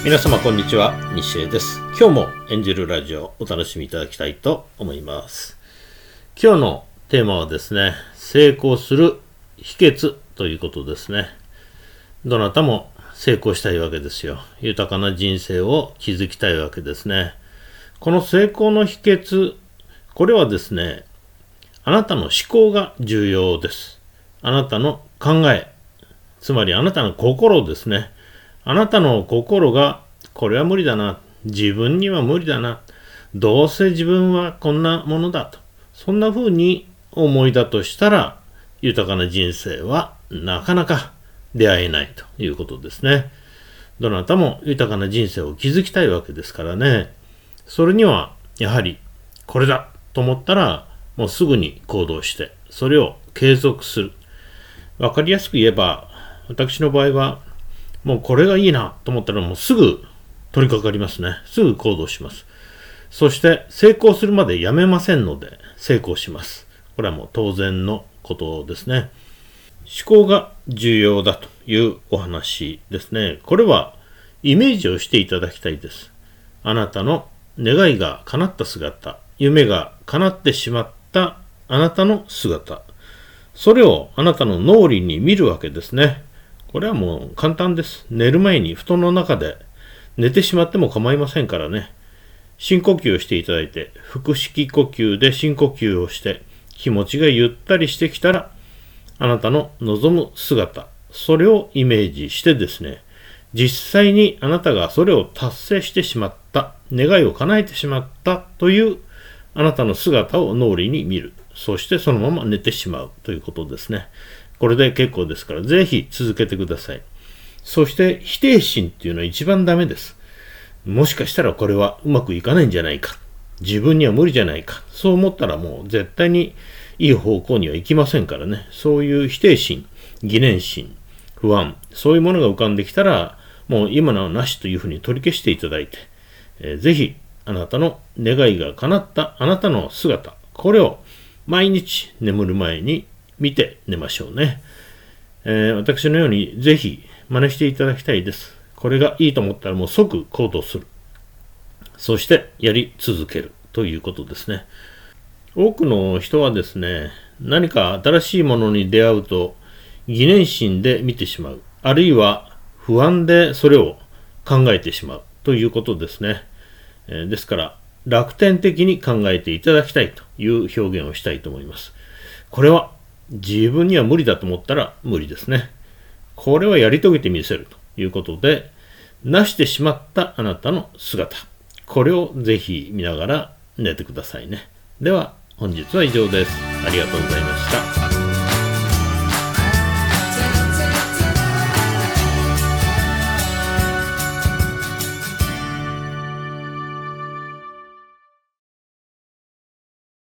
皆様こんにちは、西江です。今日も演じるラジオお楽しみいただきたいと思います。今日のテーマはですね、成功する秘訣ということですね。どなたも成功したいわけですよ。豊かな人生を築きたいわけですね。この成功の秘訣、これはですね、あなたの思考が重要です。あなたの考え、つまりあなたの心ですね。あなたの心がこれは無理だな、自分には無理だな、どうせ自分はこんなものだと、そんな風に思いだとしたら、豊かな人生はなかなか出会えないということですね。どなたも豊かな人生を築きたいわけですからね。それにはやはりこれだと思ったら、もうすぐに行動して、それを継続する。わかりやすく言えば、私の場合はもうこれがいいなと思ったらもうすぐ取り掛かりますね。すぐ行動します。そして成功するまでやめませんので成功します。これはもう当然のことですね。思考が重要だというお話ですね。これはイメージをしていただきたいです。あなたの願いが叶った姿、夢が叶ってしまったあなたの姿、それをあなたの脳裏に見るわけですね。これはもう簡単です。寝る前に布団の中で寝てしまっても構いませんからね。深呼吸をしていただいて、腹式呼吸で深呼吸をして、気持ちがゆったりしてきたら、あなたの望む姿、それをイメージしてですね、実際にあなたがそれを達成してしまった、願いを叶えてしまったというあなたの姿を脳裏に見る。そしてそのまま寝てしまうということですね。これで結構ですから、ぜひ続けてください。そして否定心っていうのは一番ダメです。もしかしたらこれはうまくいかないんじゃないか。自分には無理じゃないか。そう思ったらもう絶対にいい方向には行きませんからね。そういう否定心、疑念心、不安、そういうものが浮かんできたら、もう今のはなしというふうに取り消していただいて、ぜひあなたの願いが叶ったあなたの姿、これを毎日眠る前に見て寝ましょうね。私のようにぜひ真似していただきたいです。これがいいと思ったらもう即行動する。そしてやり続けるということですね。多くの人はですね、何か新しいものに出会うと疑念心で見てしまう。あるいは不安でそれを考えてしまうということですね。ですから楽天的に考えていただきたいという表現をしたいと思います。これは自分には無理だと思ったら無理ですね。これはやり遂げてみせるということで、なしてしまったあなたの姿、これをぜひ見ながら寝てくださいね。では本日は以上です。ありがとうございました。